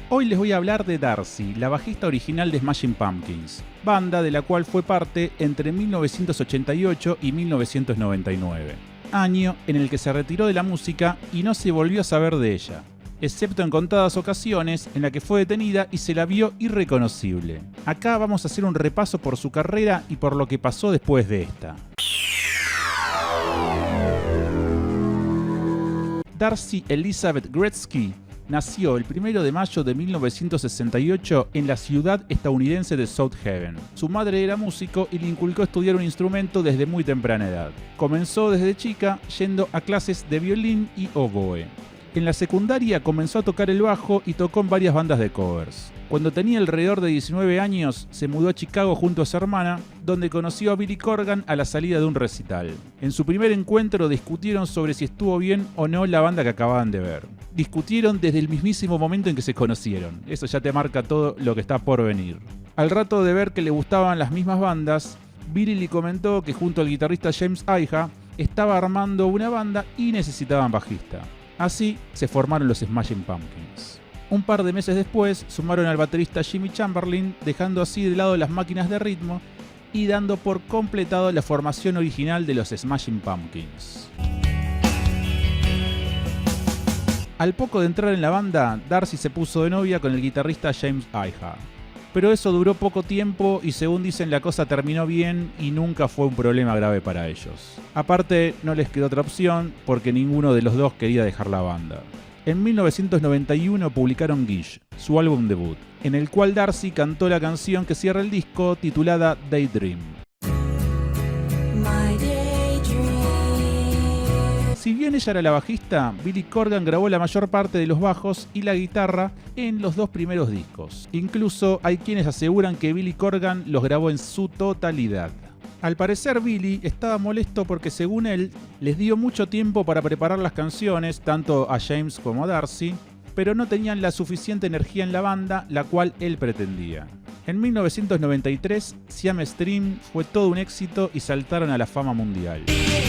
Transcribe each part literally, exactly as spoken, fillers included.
Hoy les voy a hablar de Darcy, la bajista original de Smashing Pumpkins, banda de la cual fue parte entre mil novecientos ochenta y ocho y mil novecientos noventa y nueve, año en el que se retiró de la música y no se volvió a saber de ella, excepto en contadas ocasiones en la que fue detenida y se la vio irreconocible. Acá vamos a hacer un repaso por su carrera y por lo que pasó después de esta. Darcy Elizabeth Gretzky nació el primero de mayo de mil novecientos sesenta y ocho en la ciudad estadounidense de South Haven. Su madre era músico y le inculcó estudiar un instrumento desde muy temprana edad. Comenzó desde chica yendo a clases de violín y oboe. En la secundaria comenzó a tocar el bajo y tocó en varias bandas de covers. Cuando tenía alrededor de diecinueve años, se mudó a Chicago junto a su hermana, donde conoció a Billy Corgan a la salida de un recital. En su primer encuentro discutieron sobre si estuvo bien o no la banda que acababan de ver. Discutieron desde el mismísimo momento en que se conocieron. Eso ya te marca todo lo que está por venir. Al rato de ver que le gustaban las mismas bandas, Billy le comentó que junto al guitarrista James Iha estaba armando una banda y necesitaban bajista. Así se formaron los Smashing Pumpkins. Un par de meses después sumaron al baterista Jimmy Chamberlin, dejando así de lado las máquinas de ritmo y dando por completado la formación original de los Smashing Pumpkins. Al poco de entrar en la banda, Darcy se puso de novia con el guitarrista James Iha. Pero eso duró poco tiempo y según dicen la cosa terminó bien y nunca fue un problema grave para ellos. Aparte, no les quedó otra opción porque ninguno de los dos quería dejar la banda. En mil novecientos noventa y uno publicaron Gish, su álbum debut, en el cual Darcy cantó la canción que cierra el disco titulada Daydream. Si bien ella era la bajista, Billy Corgan grabó la mayor parte de los bajos y la guitarra en los dos primeros discos. Incluso hay quienes aseguran que Billy Corgan los grabó en su totalidad. Al parecer Billy estaba molesto porque según él les dio mucho tiempo para preparar las canciones, tanto a James como a Darcy, pero no tenían la suficiente energía en la banda, la cual él pretendía. En mil novecientos noventa y tres, Siam Stream fue todo un éxito y saltaron a la fama mundial.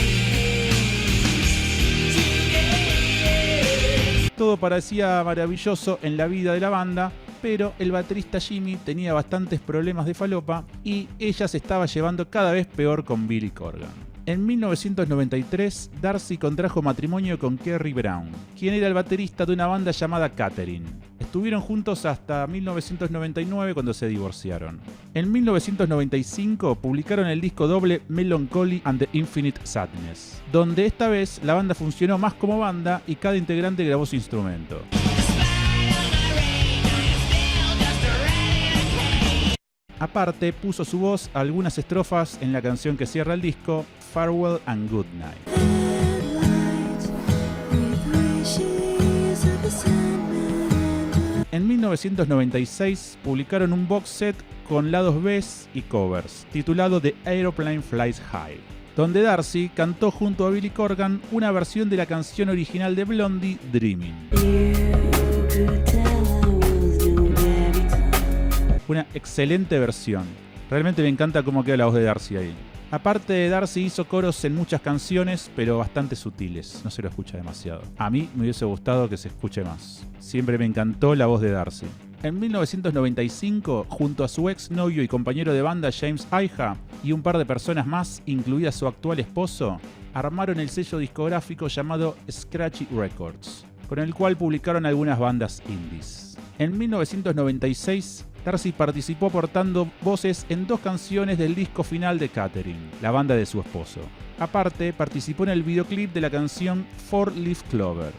Todo parecía maravilloso en la vida de la banda, pero el baterista Jimmy tenía bastantes problemas de falopa y ella se estaba llevando cada vez peor con Billy Corgan. En mil novecientos noventa y tres, Darcy contrajo matrimonio con Kerry Brown, quien era el baterista de una banda llamada Catherine. Estuvieron juntos hasta mil novecientos noventa y nueve cuando se divorciaron. En mil novecientos noventa y cinco publicaron el disco doble Melancholy and the Infinite Sadness, donde esta vez la banda funcionó más como banda y cada integrante grabó su instrumento. Aparte, puso su voz a algunas estrofas en la canción que cierra el disco, Farewell and Good Night. En mil novecientos noventa y seis publicaron un box set con lados B y covers, titulado The Aeroplane Flies High, donde Darcy cantó junto a Billy Corgan una versión de la canción original de Blondie, Dreaming. Una excelente versión. Realmente me encanta cómo queda la voz de Darcy ahí. Aparte de Darcy hizo coros en muchas canciones, pero bastante sutiles. No se lo escucha demasiado. A mí me hubiese gustado que se escuche más. Siempre me encantó la voz de Darcy. En mil novecientos noventa y cinco, junto a su ex novio y compañero de banda James Iha y un par de personas más, incluida su actual esposo, armaron el sello discográfico llamado Scratchy Records, con el cual publicaron algunas bandas indies. En mil novecientos noventa y seis, Darcy participó aportando voces en dos canciones del disco final de Catherine, la banda de su esposo. Aparte, participó en el videoclip de la canción Four Leaf Clover.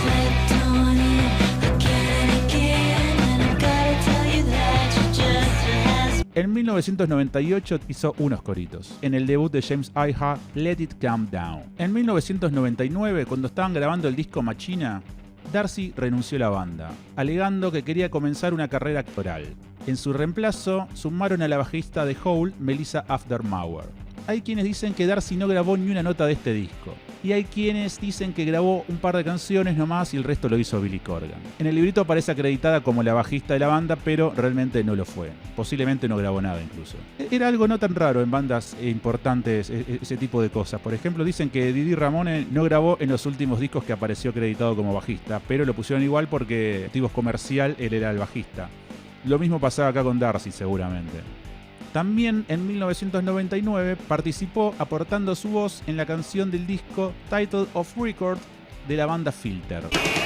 En mil novecientos noventa y ocho hizo unos coritos, en el debut de James Iha, Let It Calm Down. En mil novecientos noventa y nueve, cuando estaban grabando el disco Machina, Darcy renunció a la banda, alegando que quería comenzar una carrera actoral. En su reemplazo, sumaron a la bajista de Hole, Melissa Aftermauer. Hay quienes dicen que Darcy no grabó ni una nota de este disco. y hay quienes dicen que grabó un par de canciones nomás y el resto lo hizo Billy Corgan. En el librito aparece acreditada como la bajista de la banda, pero realmente no lo fue. Posiblemente no grabó nada incluso. Era algo no tan raro en bandas importantes ese tipo de cosas. Por ejemplo, dicen que Didi Ramone no grabó en los últimos discos que apareció acreditado como bajista, pero lo pusieron igual porque, motivos comercial, él era el bajista. Lo mismo pasaba acá con Darcy seguramente. También en mil novecientos noventa y nueve participó aportando su voz en la canción del disco Title of Record de la banda Filter.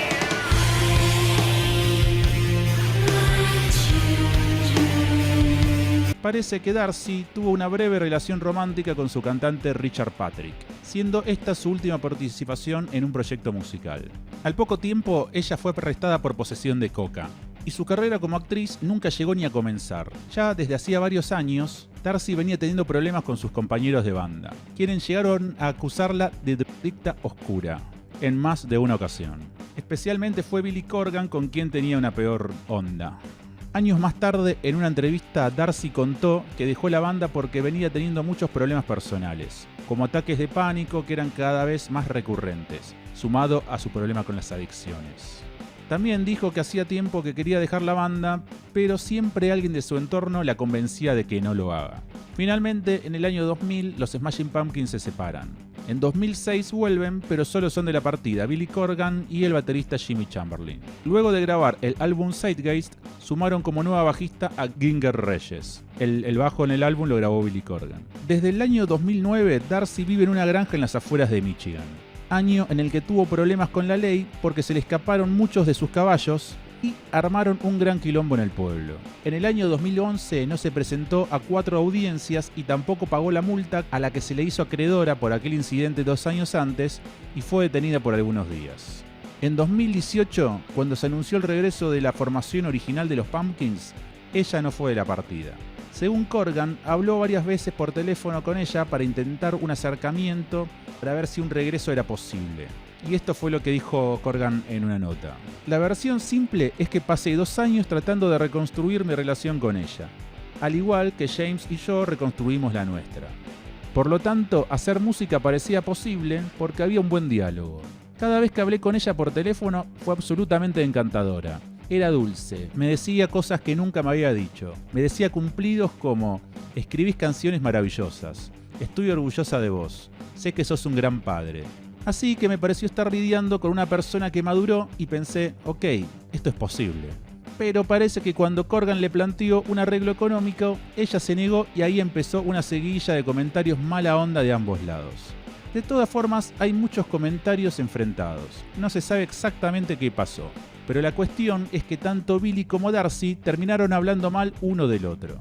Parece que Darcy tuvo una breve relación romántica con su cantante Richard Patrick, siendo esta su última participación en un proyecto musical. Al poco tiempo, ella fue arrestada por posesión de coca, y su carrera como actriz nunca llegó ni a comenzar. Ya desde hacía varios años, Darcy venía teniendo problemas con sus compañeros de banda, quienes llegaron a acusarla de drogadicta oscura, en más de una ocasión. Especialmente fue Billy Corgan con quien tenía una peor onda. Años más tarde, en una entrevista, Darcy contó que dejó la banda porque venía teniendo muchos problemas personales, como ataques de pánico que eran cada vez más recurrentes, sumado a su problema con las adicciones. También dijo que hacía tiempo que quería dejar la banda, pero siempre alguien de su entorno la convencía de que no lo haga. Finalmente, en el año dos mil, los Smashing Pumpkins se separan. En dos mil seis vuelven, pero solo son de la partida Billy Corgan y el baterista Jimmy Chamberlin. Luego de grabar el álbum Zeitgeist, sumaron como nueva bajista a Ginger Reyes. El, el bajo en el álbum lo grabó Billy Corgan. Desde el año dos mil nueve, Darcy vive en una granja en las afueras de Michigan. Año en el que tuvo problemas con la ley porque se le escaparon muchos de sus caballos y armaron un gran quilombo en el pueblo. En el año dos mil once no se presentó a cuatro audiencias y tampoco pagó la multa a la que se le hizo acreedora por aquel incidente dos años antes y fue detenida por algunos días. En dos mil dieciocho, cuando se anunció el regreso de la formación original de los Pumpkins, ella no fue de la partida. Según Corgan, habló varias veces por teléfono con ella para intentar un acercamiento para ver si un regreso era posible. Y esto fue lo que dijo Corgan en una nota. La versión simple es que pasé dos años tratando de reconstruir mi relación con ella, al igual que James y yo reconstruimos la nuestra. Por lo tanto, hacer música parecía posible porque había un buen diálogo. Cada vez que hablé con ella por teléfono fue absolutamente encantadora. Era dulce, me decía cosas que nunca me había dicho. Me decía cumplidos como: escribís canciones maravillosas, estoy orgullosa de vos, sé que sos un gran padre. Así que me pareció estar lidiando con una persona que maduró y pensé, ok, esto es posible. Pero parece que cuando Corgan le planteó un arreglo económico, ella se negó y ahí empezó una seguidilla de comentarios mala onda de ambos lados. De todas formas, hay muchos comentarios enfrentados. No se sabe exactamente qué pasó, pero la cuestión es que tanto Billy como Darcy terminaron hablando mal uno del otro.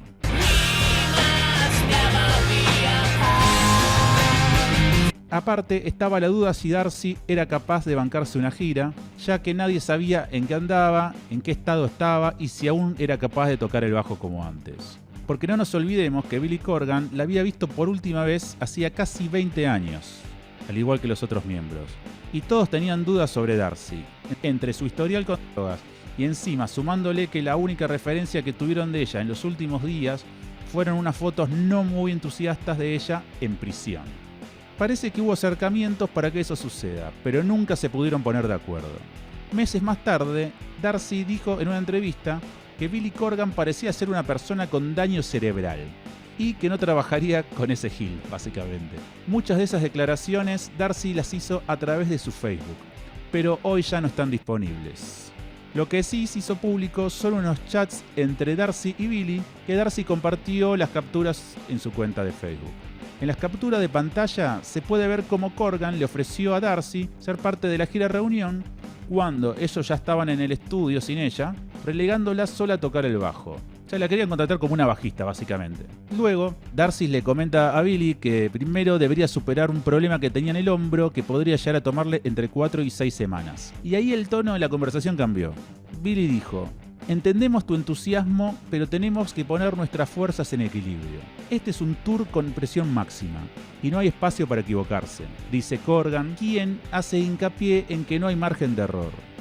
Aparte, estaba la duda si Darcy era capaz de bancarse una gira, ya que nadie sabía en qué andaba, en qué estado estaba y si aún era capaz de tocar el bajo como antes. Porque no nos olvidemos que Billy Corgan la había visto por última vez hacía casi veinte años, al igual que los otros miembros. Y todos tenían dudas sobre Darcy, entre su historial con drogas y encima sumándole que la única referencia que tuvieron de ella en los últimos días fueron unas fotos no muy entusiastas de ella en prisión. Parece que hubo acercamientos para que eso suceda, pero nunca se pudieron poner de acuerdo. Meses más tarde, Darcy dijo en una entrevista que Billy Corgan parecía ser una persona con daño cerebral y que no trabajaría con ese Gil, básicamente. Muchas de esas declaraciones Darcy las hizo a través de su Facebook, pero hoy ya no están disponibles. Lo que sí se hizo público son unos chats entre Darcy y Billy que Darcy compartió las capturas en su cuenta de Facebook. En las capturas de pantalla se puede ver cómo Corgan le ofreció a Darcy ser parte de la gira Reunión cuando ellos ya estaban en el estudio sin ella, relegándola sola a tocar el bajo. Ya la querían contratar como una bajista, básicamente. Luego, Darcy le comenta a Billy que primero debería superar un problema que tenía en el hombro que podría llegar a tomarle entre cuatro y seis semanas. Y ahí el tono de la conversación cambió. Billy dijo: entendemos tu entusiasmo, pero tenemos que poner nuestras fuerzas en equilibrio. Este es un tour con presión máxima y no hay espacio para equivocarse, dice Corgan, quien hace hincapié en que no hay margen de error.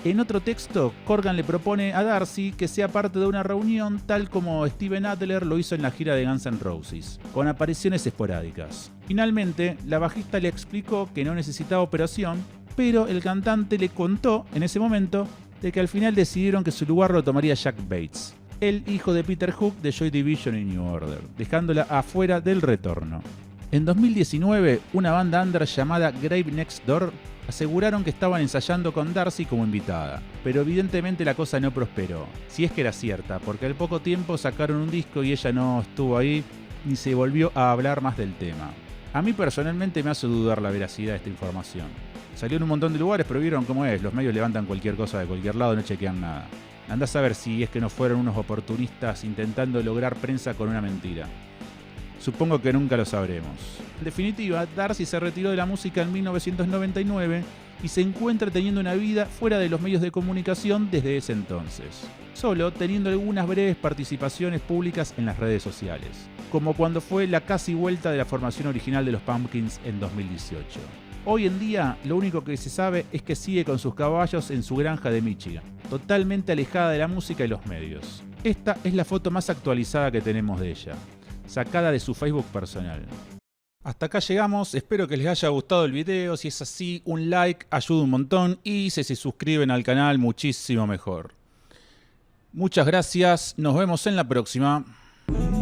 En otro texto, Corgan le propone a Darcy que sea parte de una reunión tal como Steven Adler lo hizo en la gira de Guns N' Roses, con apariciones esporádicas. Finalmente, la bajista le explicó que no necesitaba operación, pero el cantante le contó en ese momento de que al final decidieron que su lugar lo tomaría Jack Bates, el hijo de Peter Hook de Joy Division y New Order, dejándola afuera del retorno. En dos mil diecinueve, una banda under llamada Grave Next Door aseguraron que estaban ensayando con Darcy como invitada, pero evidentemente la cosa no prosperó, si es que era cierta, porque al poco tiempo sacaron un disco y ella no estuvo ahí ni se volvió a hablar más del tema. A mí personalmente me hace dudar la veracidad de esta información. Salió en un montón de lugares, pero vieron cómo es, los medios levantan cualquier cosa de cualquier lado, no chequean nada. Andá a saber si es que no fueron unos oportunistas intentando lograr prensa con una mentira. Supongo que nunca lo sabremos. En definitiva, Darcy se retiró de la música en mil novecientos noventa y nueve y se encuentra teniendo una vida fuera de los medios de comunicación desde ese entonces, solo teniendo algunas breves participaciones públicas en las redes sociales, como cuando fue la casi vuelta de la formación original de los Pumpkins en dos mil dieciocho. Hoy en día, lo único que se sabe es que sigue con sus caballos en su granja de Michigan, totalmente alejada de la música y los medios. Esta es la foto más actualizada que tenemos de ella, sacada de su Facebook personal. Hasta acá llegamos, espero que les haya gustado el video, si es así, un like ayuda un montón y si se suscriben al canal muchísimo mejor. Muchas gracias, nos vemos en la próxima.